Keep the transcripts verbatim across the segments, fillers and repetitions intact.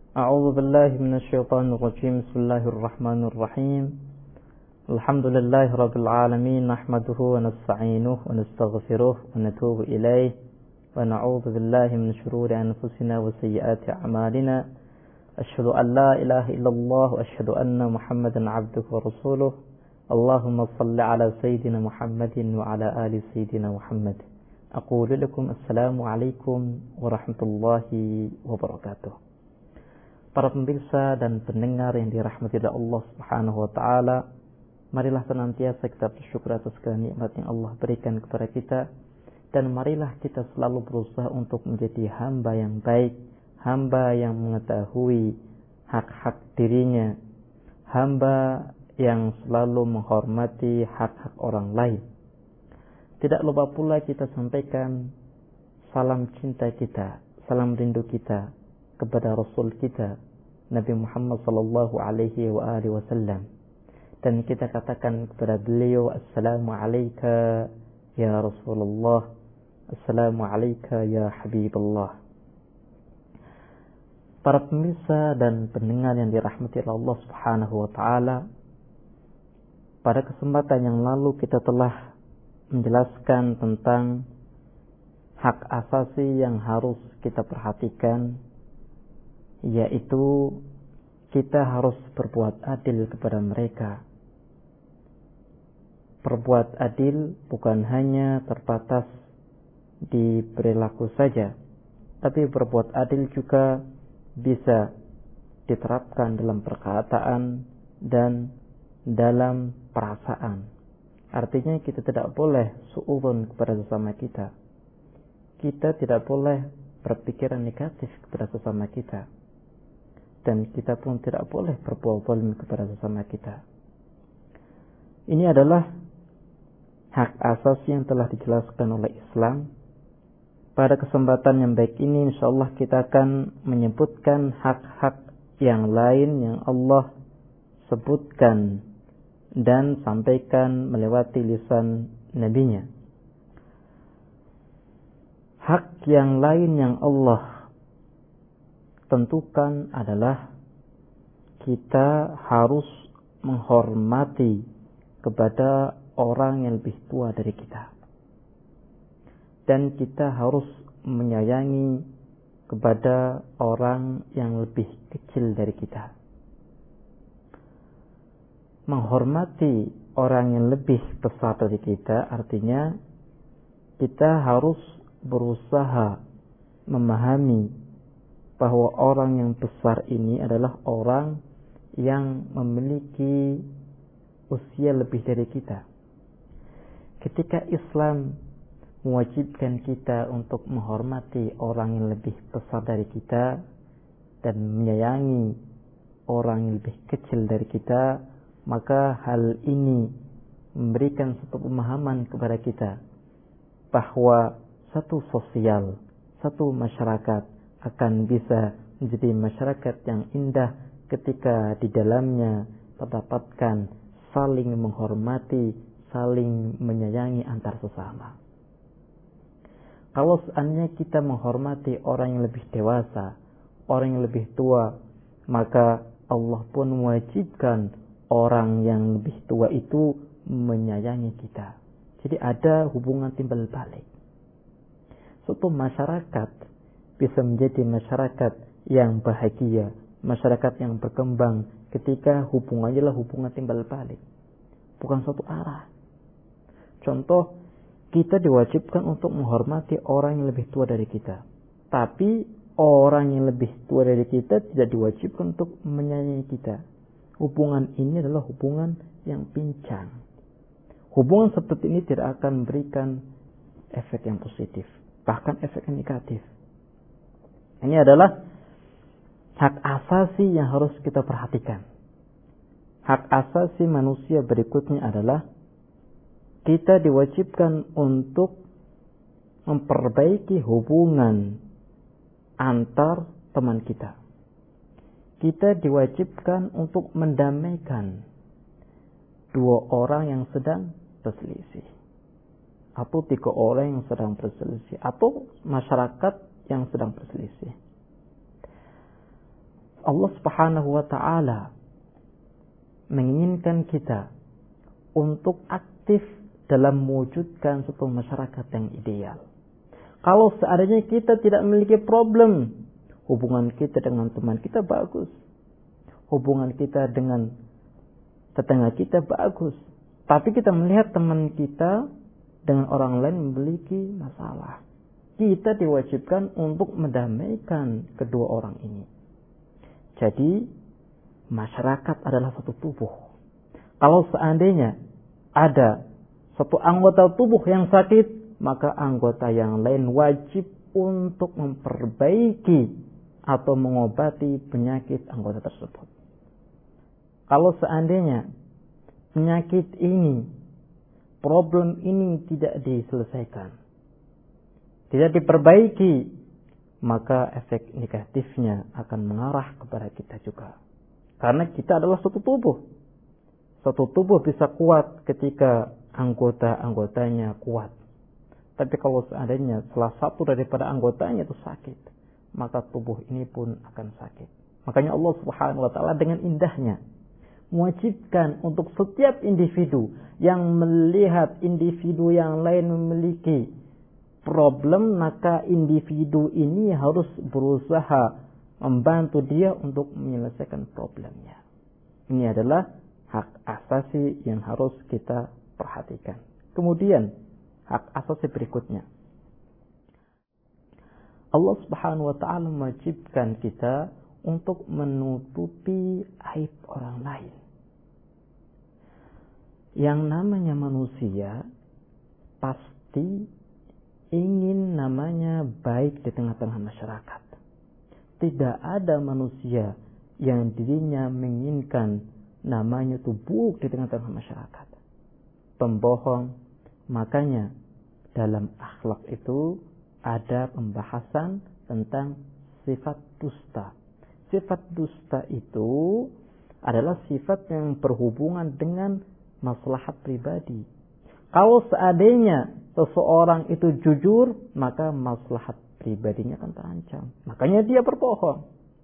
أعوذ بالله من الشيطان الرجيم. بسم الله الرحمن الرحيم. الحمد لله رب العالمين، نحمده ونستعينه ونستغفره ونتوب إليه ونعوذ بالله من شرور أنفسنا وسيئات أعمالنا. أشهد أن لا إله إلا الله وأشهد أن محمدا عبده ورسوله. اللهم صل على سيدنا محمد وعلى آل سيدنا محمد. أقول لكم السلام عليكم ورحمة الله وبركاته. Para pemirsa dan pendengar yang dirahmati oleh Allah Subhanahu wa taala, marilah senantiasa kita bersyukur atas segala nikmat yang Allah berikan kepada kita, dan marilah kita selalu berusaha untuk menjadi hamba yang baik, hamba yang mengetahui hak-hak dirinya, hamba yang selalu menghormati hak-hak orang lain. Tidak lupa pula kita sampaikan salam cinta kita, salam rindu kita kepada Rasul kita Nabi Muhammad sallallahu alaihi wa alihi wasallam, dan kita katakan kepada beliau, assalamu alayka ya Rasulullah, assalamu alayka ya Habibullah. Para pemirsa dan pendengar yang dirahmati Allah Subhanahu wa taala, pada kesempatan yang lalu kita telah menjelaskan tentang hak asasi yang harus kita perhatikan, yaitu kita harus berbuat adil kepada mereka. Berbuat adil bukan hanya terbatas di perilaku saja, tapi berbuat adil juga bisa diterapkan dalam perkataan dan dalam perasaan. Artinya kita tidak boleh suudzon kepada sesama kita. Kita tidak boleh berpikiran negatif kepada sesama kita. Dan kita pun tidak boleh berbuat zalim kepada sesama kita. Ini adalah hak asasi yang telah dijelaskan oleh Islam. Pada kesempatan yang baik ini, insyaallah kita akan menyebutkan hak-hak yang lain yang Allah sebutkan dan sampaikan melewati lisan nabinya. Hak yang lain yang Allah tentukan adalah kita harus menghormati kepada orang yang lebih tua dari kita, dan kita harus menyayangi kepada orang yang lebih kecil dari kita. Menghormati orang yang lebih besar dari kita artinya kita harus berusaha memahami bahwa orang yang besar ini adalah orang yang memiliki usia lebih dari kita. Ketika Islam mewajibkan kita untuk menghormati orang yang lebih besar dari kita dan menyayangi orang yang lebih kecil dari kita, maka hal ini memberikan satu pemahaman kepada kita bahwa satu sosial, satu masyarakat akan bisa menjadi masyarakat yang indah ketika di dalamnya terdapatkan saling menghormati, saling menyayangi antar sesama. Kalau seandainya kita menghormati orang yang lebih dewasa, orang yang lebih tua, maka Allah pun mewajibkan orang yang lebih tua itu menyayangi kita. Jadi ada hubungan timbal balik. Suatu masyarakat bisa menjadi masyarakat yang bahagia, masyarakat yang berkembang ketika hubungannya adalah hubungan timbal balik, bukan suatu arah. Contoh, kita diwajibkan untuk menghormati orang yang lebih tua dari kita, tapi orang yang lebih tua dari kita tidak diwajibkan untuk menyayangi kita. Hubungan ini adalah hubungan yang pincang. Hubungan seperti ini tidak akan memberikan efek yang positif, bahkan efek yang negatif. Ini adalah hak asasi yang harus kita perhatikan. Hak asasi manusia berikutnya adalah kita diwajibkan untuk memperbaiki hubungan antar teman kita. Kita diwajibkan untuk mendamaikan dua orang yang sedang berselisih, atau tiga orang yang sedang berselisih, atau masyarakat yang sedang berselisih. Allah Subhanahu wa taala menginginkan kita untuk aktif dalam mewujudkan suatu masyarakat yang ideal. Kalau seandainya kita tidak memiliki problem, hubungan kita dengan teman kita bagus, hubungan kita dengan tetangga kita bagus, tapi kita melihat teman kita dengan orang lain memiliki masalah, kita diwajibkan untuk mendamaikan kedua orang ini. Jadi masyarakat adalah satu tubuh. Kalau seandainya ada satu anggota tubuh yang sakit, maka anggota yang lain wajib untuk memperbaiki atau mengobati penyakit anggota tersebut. Kalau seandainya penyakit ini, problem ini tidak diselesaikan, tidak diperbaiki, maka efek negatifnya akan mengarah kepada kita juga. Karena kita adalah satu tubuh. Satu tubuh bisa kuat ketika anggota-anggotanya kuat. Tapi kalau seandainya salah satu daripada anggotanya itu sakit, maka tubuh ini pun akan sakit. Makanya Allah Subhanahu wa taala dengan indahnya mewajibkan untuk setiap individu yang melihat individu yang lain memiliki problem, maka individu ini harus berusaha membantu dia untuk menyelesaikan problemnya. Ini adalah hak asasi yang harus kita perhatikan. Kemudian hak asasi berikutnya, Allah Subhanahu wa taala mewajibkan kita untuk menutupi aib orang lain. Yang namanya manusia pasti ingin namanya baik di tengah-tengah masyarakat. Tidak ada manusia yang dirinya menginginkan namanya itu buruk di tengah-tengah masyarakat. Pembohong. Makanya dalam akhlak itu ada pembahasan tentang sifat dusta. Sifat dusta itu adalah sifat yang berhubungan dengan maslahat pribadi. Kalau seandainya seseorang itu jujur, maka maslahat pribadinya akan terancam. Makanya dia berbohong.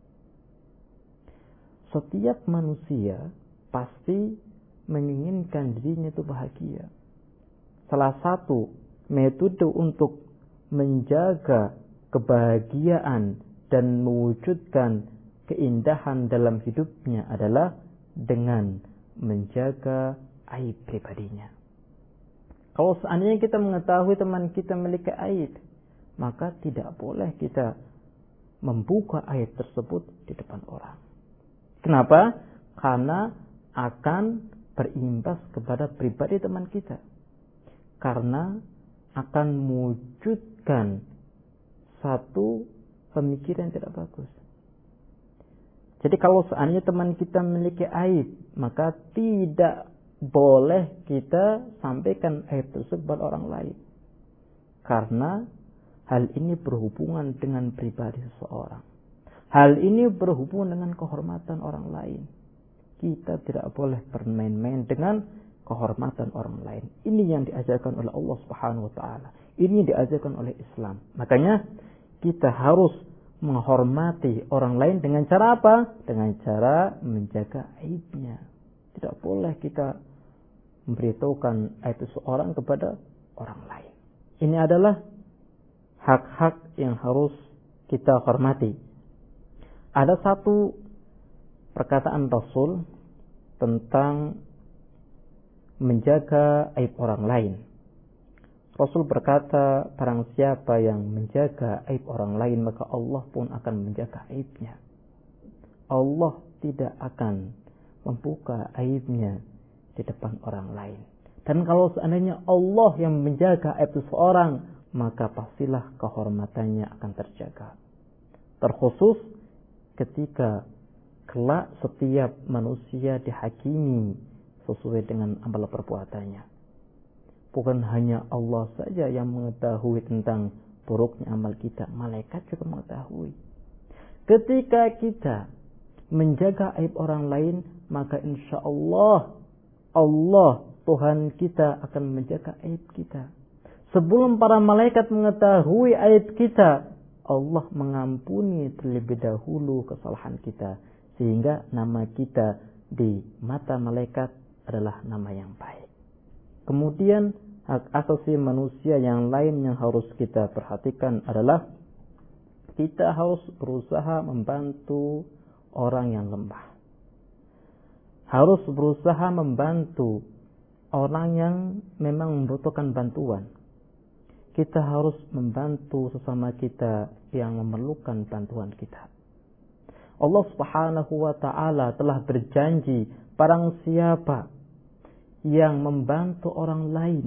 Setiap manusia pasti menginginkan dirinya itu bahagia. Salah satu metode untuk menjaga kebahagiaan dan mewujudkan keindahan dalam hidupnya adalah dengan menjaga aib pribadinya. Kalau seandainya kita mengetahui teman kita memiliki aib, maka tidak boleh kita membuka aib tersebut di depan orang. Kenapa? Karena akan berimbas kepada pribadi teman kita. Karena akan mewujudkan satu pemikiran yang tidak bagus. Jadi kalau seandainya teman kita memiliki aib, maka tidak boleh kita sampaikan aib tersebut kepada orang lain. Karena hal ini berhubungan dengan pribadi seseorang. Hal ini berhubungan dengan kehormatan orang lain. Kita tidak boleh bermain-main dengan kehormatan orang lain. Ini yang diajarkan oleh Allah Subhanahu wa taala. Ini yang diajarkan oleh Islam. Makanya kita harus menghormati orang lain dengan cara apa? Dengan cara menjaga aibnya. Tidak boleh kita memberitahukan aib seseorang kepada orang lain. Ini adalah hak-hak yang harus kita hormati. Ada satu perkataan Rasul tentang menjaga aib orang lain. Rasul berkata, barang siapa yang menjaga aib orang lain, maka Allah pun akan menjaga aibnya. Allah tidak akan membuka aibnya di depan orang lain. Dan kalau seandainya Allah yang menjaga aib seseorang, maka pastilah kehormatannya akan terjaga. Terkhusus ketika kelak setiap manusia dihakimi sesuai dengan amal perbuatannya. Bukan hanya Allah saja yang mengetahui tentang buruknya amal kita, malaikat juga mengetahui. Ketika kita menjaga aib orang lain, maka insya Allah Allah Tuhan kita akan menjaga aib kita. Sebelum para malaikat mengetahui aib kita, Allah mengampuni terlebih dahulu kesalahan kita, sehingga nama kita di mata malaikat adalah nama yang baik. Kemudian hak asasi manusia yang lain yang harus kita perhatikan adalah kita harus berusaha membantu orang yang lemah. Harus berusaha membantu orang yang memang membutuhkan bantuan. Kita harus membantu sesama kita yang memerlukan bantuan kita. Allah Subhanahu wa ta'ala telah berjanji, barang siapa yang membantu orang lain,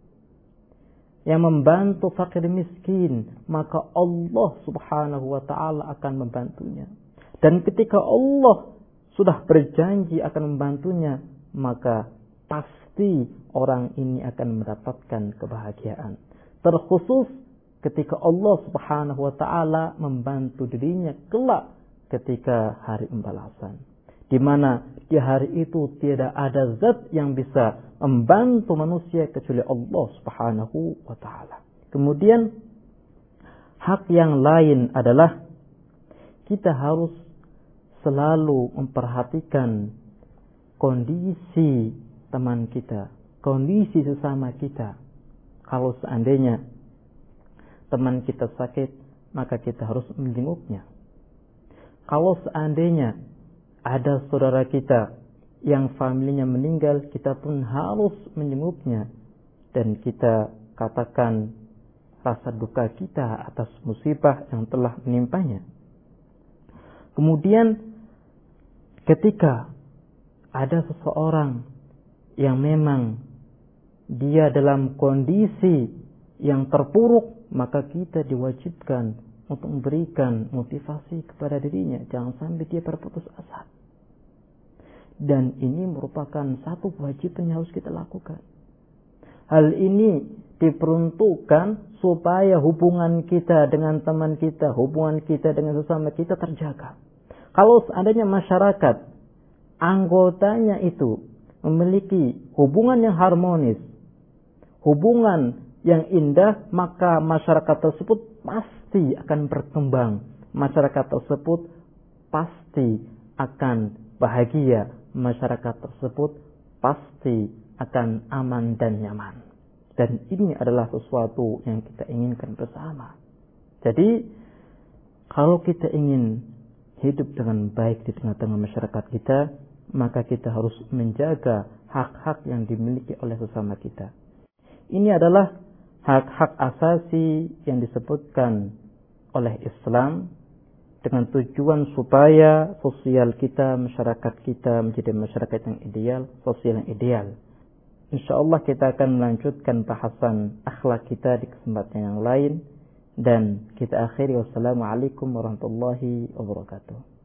yang membantu fakir miskin, maka Allah Subhanahu wa ta'ala akan membantunya. Dan ketika Allah sudah berjanji akan membantunya, maka pasti orang ini akan mendapatkan kebahagiaan. Terkhusus ketika Allah Subhanahu wa ta'ala membantu dirinya kelak ketika hari pembalasan, di mana di hari itu tidak ada zat yang bisa membantu manusia kecuali Allah Subhanahu wa ta'ala. Kemudian hak yang lain adalah kita harus selalu memperhatikan kondisi teman kita, kondisi sesama kita. Kalau seandainya teman kita sakit, maka kita harus menjenguknya. Kalau seandainya ada saudara kita yang familinya meninggal, kita pun harus menjenguknya. Dan kita katakan rasa duka kita atas musibah yang telah menimpanya. Kemudian ketika ada seseorang yang memang dia dalam kondisi yang terpuruk, maka kita diwajibkan untuk memberikan motivasi kepada dirinya. Jangan sampai dia berputus asa. Dan ini merupakan satu kewajiban yang harus kita lakukan. Hal ini diperuntukkan supaya hubungan kita dengan teman kita, hubungan kita dengan sesama kita terjaga. Kalau seandainya masyarakat, anggotanya itu memiliki hubungan yang harmonis, hubungan yang indah, maka masyarakat tersebut pasti akan berkembang. Masyarakat tersebut pasti akan bahagia. Masyarakat tersebut pasti akan aman dan nyaman. Dan ini adalah sesuatu yang kita inginkan bersama. Jadi, kalau kita ingin hidup dengan baik di tengah-tengah masyarakat kita, maka kita harus menjaga hak-hak yang dimiliki oleh sesama kita. Ini adalah hak-hak asasi yang disebutkan oleh Islam dengan tujuan supaya sosial kita, masyarakat kita menjadi masyarakat yang ideal, sosial yang ideal. InsyaAllah kita akan melanjutkan bahasan akhlak kita di kesempatan yang lain. Dan kita akhiri, wassalamualaikum warahmatullahi wabarakatuh.